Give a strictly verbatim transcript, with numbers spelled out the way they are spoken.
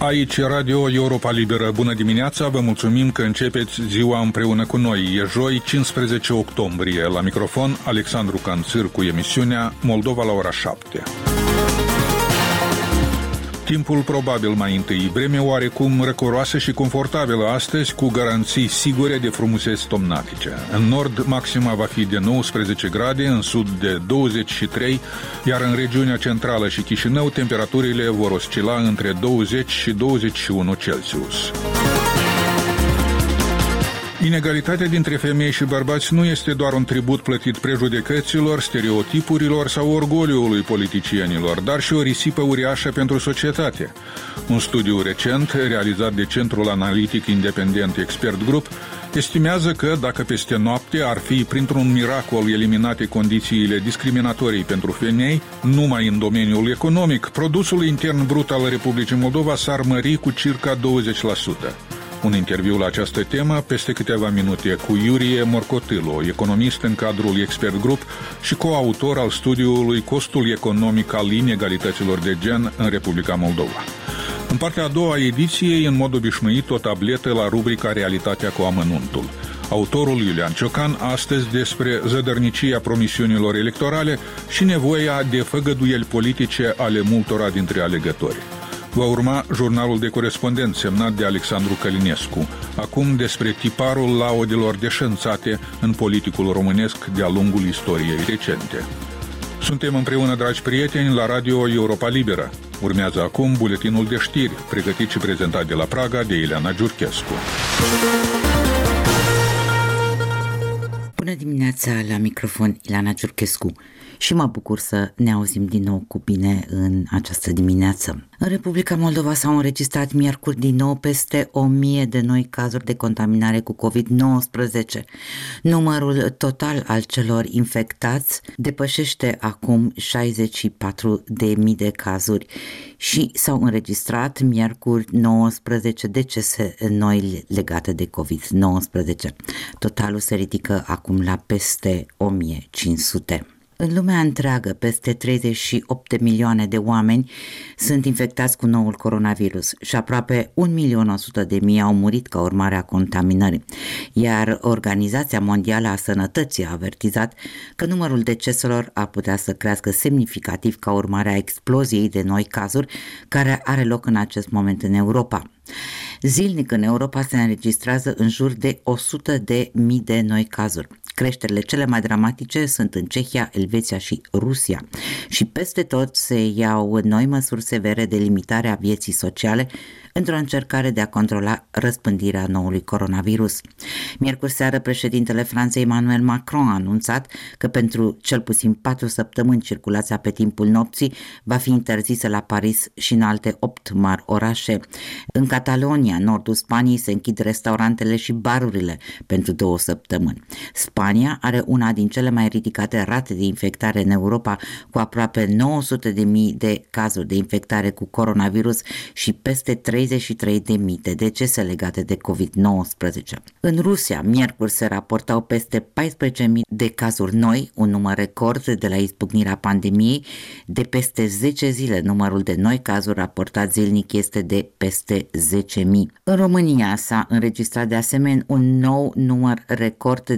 Aici Radio Europa Liberă. Bună dimineața, vă mulțumim că începeți ziua împreună cu noi. E joi, cincisprezece octombrie. La microfon, Alexandru Canțir cu emisiunea Moldova la ora șapte. Timpul probabil mai întâi, vreme oarecum răcoroasă și confortabilă astăzi, cu garanții sigure de frumuseți tomnatice. În nord, maxima va fi de nouăsprezece grade, în sud de douăzeci și trei, iar în regiunea centrală și Chișinău, temperaturile vor oscila între douăzeci și douăzeci și unu Celsius. Inegalitatea dintre femei și bărbați nu este doar un tribut plătit prejudecăților, stereotipurilor sau orgoliului politicienilor, dar și o risipă uriașă pentru societate. Un studiu recent, realizat de Centrul Analitic Independent Expert Group, estimează că, dacă peste noapte ar fi printr-un miracol eliminate condițiile discriminatorii pentru femei, numai în domeniul economic, produsul intern brut al Republicii Moldova s-ar mări cu circa douăzeci la sută. Un interviu la această temă peste câteva minute cu Iurie Morcotilu, economist în cadrul Expert Group și coautor al studiului Costul economic al inegalităților de gen în Republica Moldova. În partea a doua a ediției, în mod obișnuit, o tabletă la rubrica Realitatea cu amănuntul. Autorul Iulian Ciocan, astăzi despre zădărnicia promisiunilor electorale și nevoia de făgăduieli politice ale multora dintre alegători. Va urma jurnalul de corespondent semnat de Alexandru Călinescu, acum despre tiparul laudelor deșanțate în politicul românesc de-a lungul istoriei recente. Suntem împreună, dragi prieteni, la Radio Europa Liberă. Urmează acum buletinul de știri, pregătit și prezentat de la Praga de Ileana Giurchescu. Bună dimineața, la microfon Ileana Giurchescu. Și mă bucur să ne auzim din nou cu bine în această dimineață. În Republica Moldova s-au înregistrat miercuri din nou peste o mie de noi cazuri de contaminare cu covid nouăsprezece. Numărul total al celor infectați depășește acum șaizeci și patru de mii de cazuri și s-au înregistrat miercuri nouăsprezece decese noi legate de covid nouăsprezece. Totalul se ridică acum la peste o mie cinci sute. În lumea întreagă, peste treizeci și opt de milioane de oameni sunt infectați cu noul coronavirus și aproape un milion o sută de mii au murit ca urmare a contaminării, iar Organizația Mondială a Sănătății a avertizat că numărul deceselor ar putea să crească semnificativ ca urmare a exploziei de noi cazuri care are loc în acest moment în Europa. Zilnic în Europa se înregistrează în jur de o sută de mii de noi cazuri. Creșterile cele mai dramatice sunt în Cehia, Elveția și Rusia și peste tot se iau noi măsuri severe de limitare a vieții sociale într-o încercare de a controla răspândirea noului coronavirus. Miercuri seară, președintele Franței Emmanuel Macron a anunțat că pentru cel puțin patru săptămâni circulația pe timpul nopții va fi interzisă la Paris și în alte opt mari orașe. În Catalonia, nordul Spaniei, se închid restaurantele și barurile pentru două săptămâni. Spania are una din cele mai ridicate rate de infectare în Europa, cu aproape nouă sute de mii de cazuri de infectare cu coronavirus și peste treizeci și trei de mii de decese legate de covid nouăsprezece. În Rusia, miercuri se raportau peste paisprezece mii de cazuri noi, un număr record de la izbucnirea pandemiei. De peste zece zile, numărul de noi cazuri raportat zilnic este de peste zece mii. În România s-a înregistrat de asemenea un nou număr record